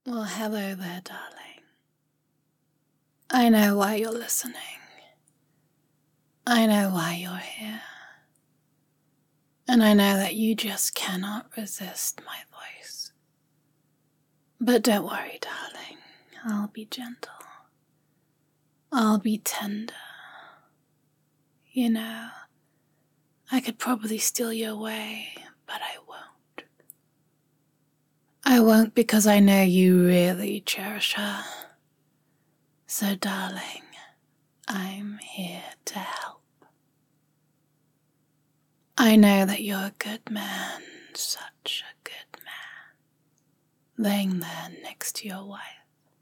Well, hello there, darling. I know why you're listening. I know why you're here. And I know that you just cannot resist my voice. But don't worry, darling. I'll be gentle. I'll be tender. You know, I could probably steal you away, but I won't. I won't because I know you really cherish her. So, darling, I'm here to help. I know that you're a good man, such a good man, laying there next to your wife.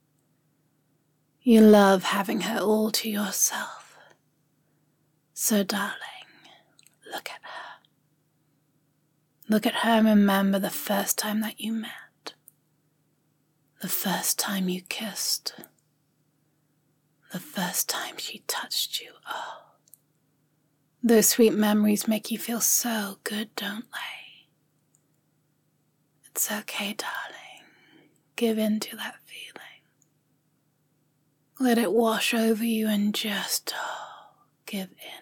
You love having her all to yourself. So, darling, look at her. Look at her and remember the first time that you met. The first time you kissed. The first time she touched you. Oh. Those sweet memories make you feel so good, don't they? It's okay, darling. Give in to that feeling. Let it wash over you and just, give in.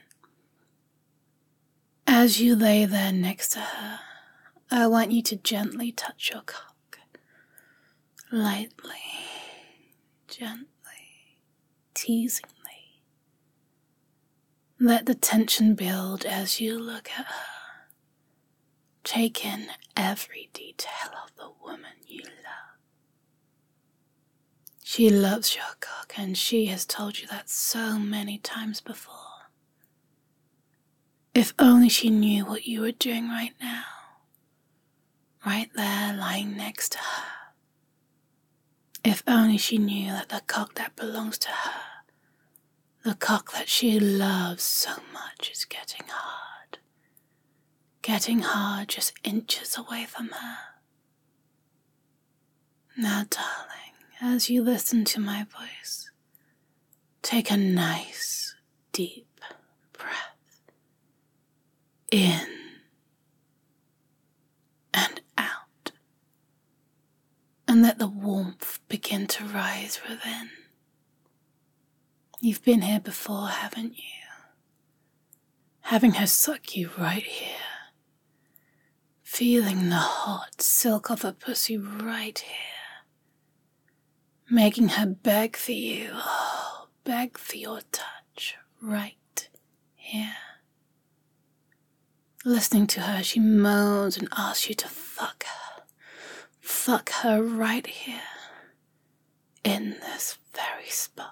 As you lay there next to her, I want you to gently touch your cock. Lightly, gently, teasingly. Let the tension build as you look at her. Take in every detail of the woman you love. She loves your cock, and she has told you that so many times before. If only she knew what you were doing right now. Right there, lying next to her. If only she knew that the cock that belongs to her, the cock that she loves so much, is getting hard. Getting hard just inches away from her. Now, darling, as you listen to my voice, take a nice, deep breath. In and out. And let the warmth begin to rise within. You've been here before, haven't you? Having her suck you right here. Feeling the hot silk of her pussy right here. Making her beg for you, beg for your touch right here. Listening to her, she moans and asks you to fuck her. Fuck her right here. In this very spot.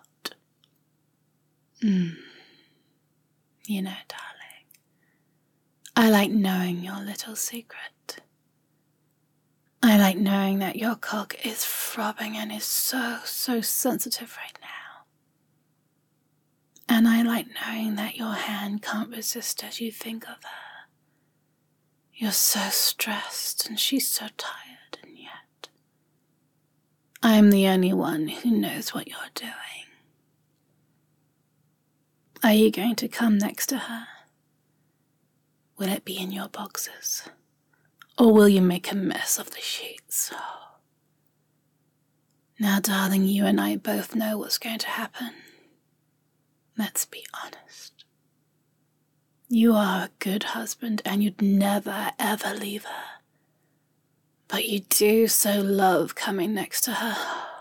You know, darling, I like knowing your little secret. I like knowing that your cock is throbbing and is so sensitive right now. And I like knowing that your hand can't resist as you think of her. You're so stressed and she's so tired, and yet I'm the only one who knows what you're doing. Are you going to come next to her? Will it be in your boxers? Or will you make a mess of the sheets? Now, darling, you and I both know what's going to happen. Let's be honest. You are a good husband and you'd never, ever leave her. But you do so love coming next to her.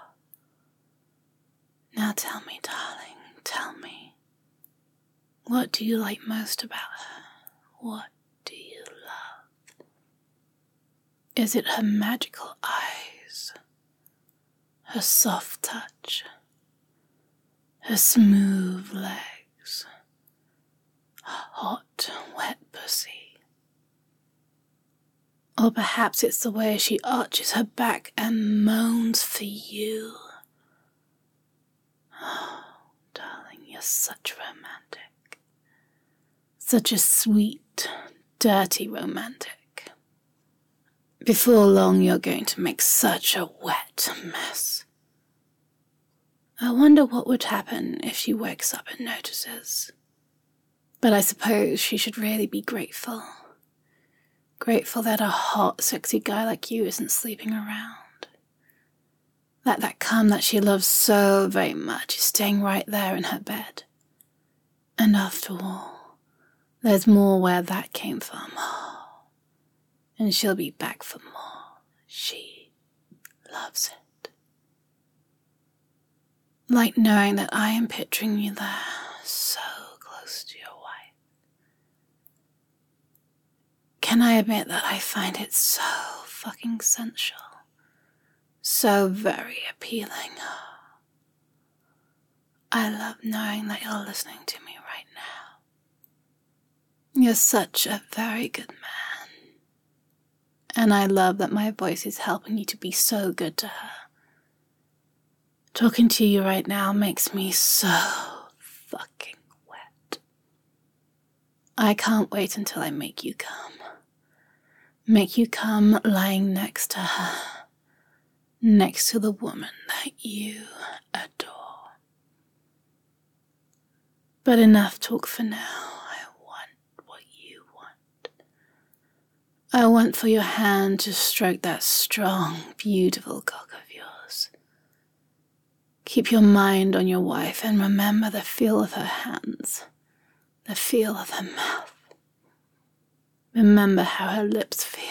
Now tell me, darling, tell me. What do you like most about her? What do you love? Is it her magical eyes? Her soft touch? Her smooth legs? Her hot, wet pussy? Or perhaps it's the way she arches her back and moans for you. Oh, darling, you're such romantic. Such a sweet, dirty romantic. Before long, you're going to make such a wet mess. I wonder what would happen if she wakes up and notices. But I suppose she should really be grateful. Grateful that a hot, sexy guy like you isn't sleeping around. That cum that she loves so very much is staying right there in her bed. And after all, there's more where that came from. And she'll be back for more. She loves it. Like knowing that I am picturing you there, so close to your wife. Can I admit that I find it so fucking sensual? So very appealing. I love knowing that you're listening to me right now. You're such a very good man. And I love that my voice is helping you to be so good to her. Talking to you right now makes me so fucking wet. I can't wait until I make you come. Make you come lying next to her. Next to the woman that you adore. But enough talk for now. I want what you want. I want for your hand to stroke that strong, beautiful cock of yours. Keep your mind on your wife and remember the feel of her hands, the feel of her mouth. Remember how her lips feel.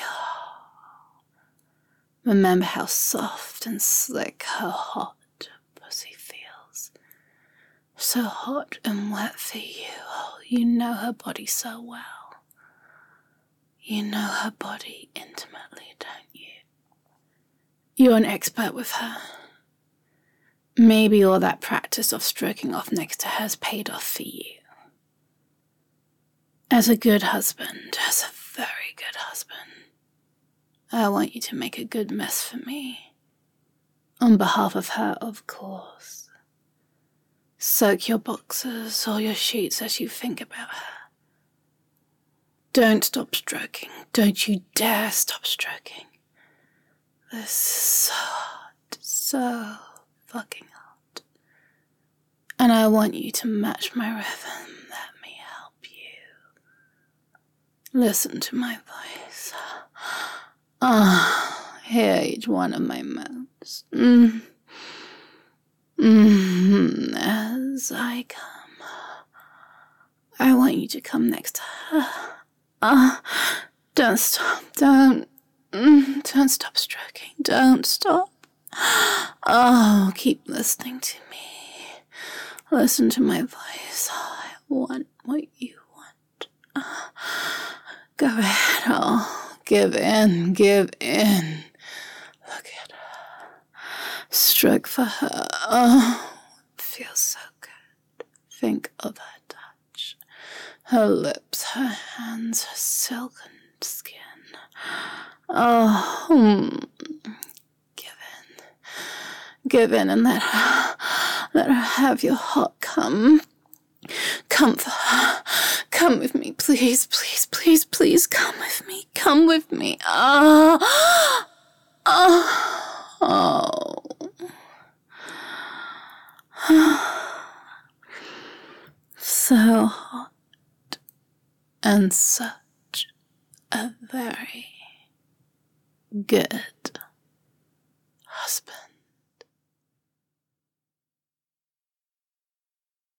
Remember how soft and slick her hot pussy feels. So hot and wet for you. Oh, you know her body so well. You know her body intimately, don't you? You're an expert with her. Maybe all that practice of stroking off next to her has paid off for you. As a good husband, as a very good husband, I want you to make a good mess for me. On behalf of her, of course. Soak your boxers or your sheets as you think about her. Don't stop stroking. Don't you dare stop stroking. This is so hot, so fucking hot. And I want you to match my rhythm. Let me help you. Listen to my voice. Hear each one of my moans. As I come, I want you to come next to her. Don't stop. Don't stop stroking. Don't stop. Keep listening to me. Listen to my voice. I want what you want. Go ahead. Give in. Give in. Look at her. Stroke for her. Feels so good. Think of her touch. Her lips, her hands, her silken skin. Give in and let her have your hot cum. Come for her. Come with me, please, please, please, please. Come with me. Come with me. So hot and such a very good husband.